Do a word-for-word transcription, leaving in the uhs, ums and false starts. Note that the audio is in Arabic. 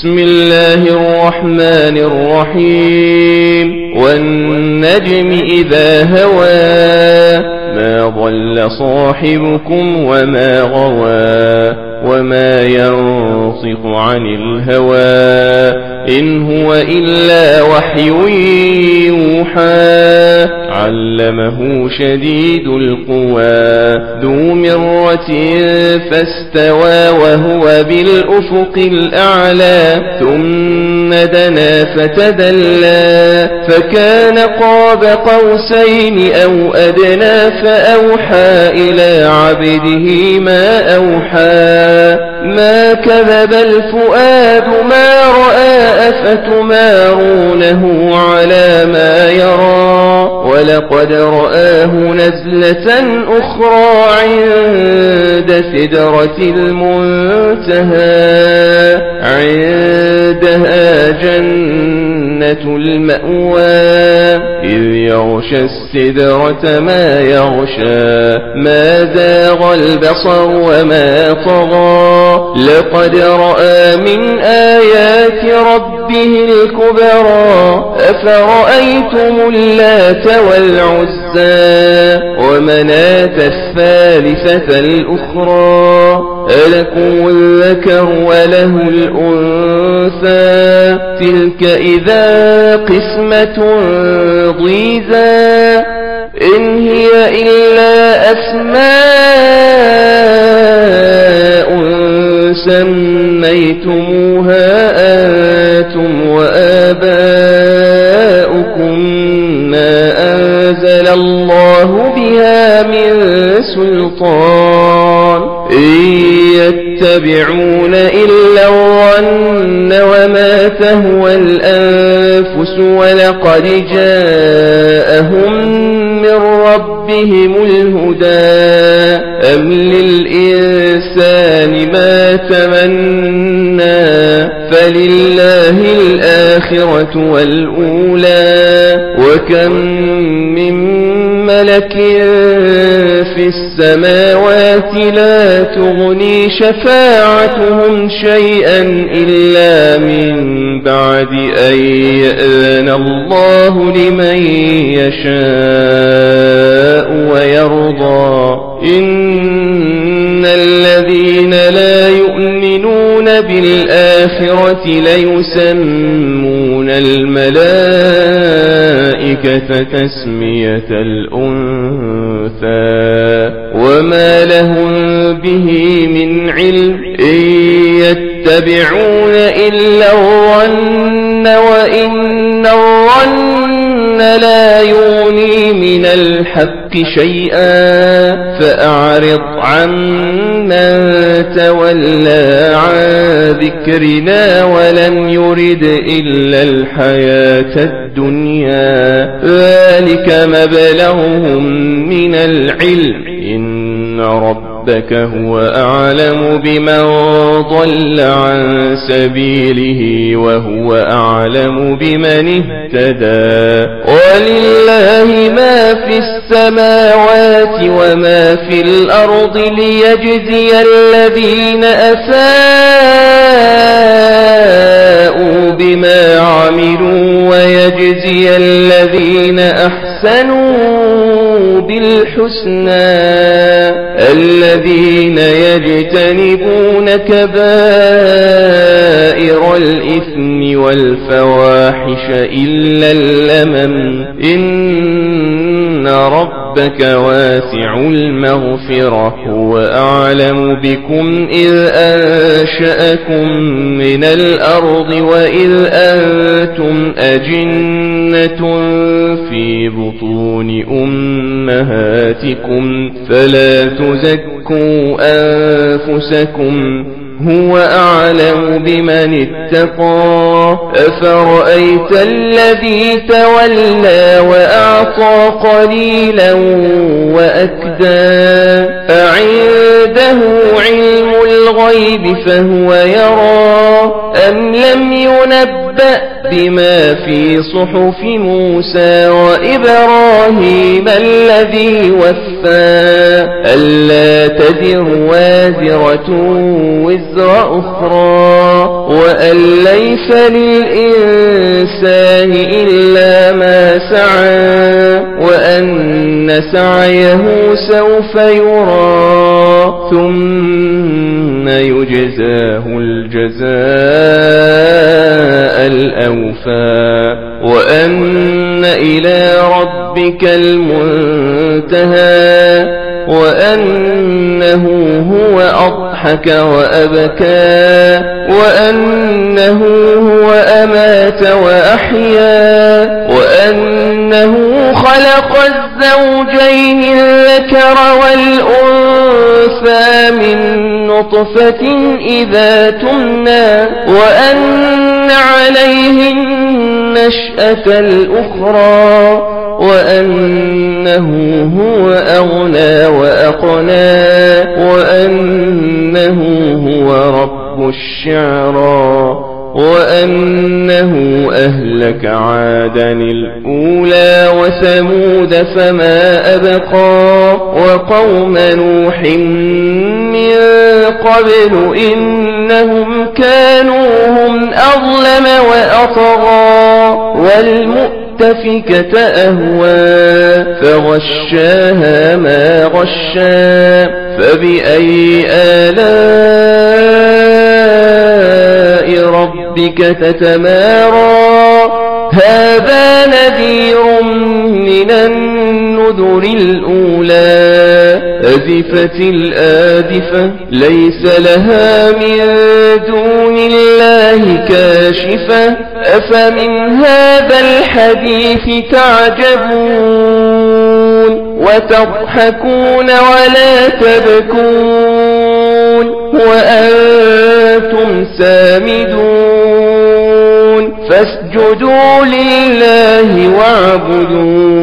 بسم الله الرحمن الرحيم والنجم إذا هوى ما ضل صاحبكم وما غوى وما ينطق عن الهوى إن هو إلا وحي يوحى علمه شديد القوى ذو مرة فاستوى وهو بالأفق الأعلى ثم دنا فتدلى فكان قاب قوسين أو أدنى فأوحى إلى عبده ما أوحى ما كذب الفؤاد ما رأى أفتمارونه على ما يرى ولقد رآه نزلة أخرى عند سدرة المنتهى عندها جنة المأوى إذ يغشى السدرة ما يغشى ما زاغ البصر وما طغى لقد رأى من آيات ربه الكبرى أفرأيتم اللات والعزى ومناة الثالثة الأخرى ألكم الذكر وله الأنثى تلك إذا قسمة ضيزى إن هي إلا أسماء سميتموها أنتم وآباؤكم ما أنزل الله بها من سلطان إن يتبعون إلا الظن وما تهوى الأنفس ولقد جاءهم من ربهم الهدى أم للإنسان ما تمنى فلله الآخرة والأولى وكم من ملك في السماوات لا تغني شفاعتهم شيئا إلا من بعد أن يأذن الله لمن يشاء ويرضى إن الذين لا يؤمنون بالآخرة ليسمون الملائكة تسمية الأنثى وما لهم به من علم إن يتبعون إلا الظن وإن الظن لا يغني من الحق شيئا فأعرض عمن تولى عن ذكرنا ولم يرد إلا الحياة الدنيا ذلك مبلغهم من العلم إن ربك هو أعلم بمن ضل عن سبيله وهو أعلم بمن اهتدى ولله ما في السماوات وما في الأرض ليجزي الذين أساءوا بما عملوا ويجزي الذين أحسنوا بالحسنى الذين يجتنبون كبائر الإثم والفواحش إلا اللمم إن ربك واسع المغفرة هو أعلم بكم إذ أنشأكم من الأرض وإذ أنتم أجنة في بطون أمهاتكم فلا تزكوا أنفسكم هو أعلم بمن اتقى أفرأيت الذي تولى وأعطى قليلا وأكدى أعنده علم الغيب فهو يرى أم لم ينبأ بما في صحف موسى وإبراهيم الذي وفى ألا تزر وازرة وزر أخرى وأن ليس للإنسان إلا ما سعى وأن سعيه سوف يرى ثم يجزاه الجزاء الأوفى وأن إلى ربك المنتهى وأنه هو أضحك وأبكى وأنه هو أمات وأحيا وأنه خلق الزوجين الذكر والأنثى من نطفة إذا تمنى وأن عليه النشأة الأخرى وأنه هو أغنى وأقنى وأنه هو رب الشعرى وأنه أهلك عادا الأولى وثمود فما أبقى وقوم نوح من قبل إنهم كانوا هم أظلم وأطغى والمؤتفكة أهوى فغشاها ما غشا فبأي آلاء ربك تتمارى هذا نذير من النذر الأولى أزفت الآزفة ليس لها من دون الله كاشفة أفمن هذا الحديث تعجبون وتضحكون ولا تبكون وأنتم سامدون فاسجدوا لله واعبدوا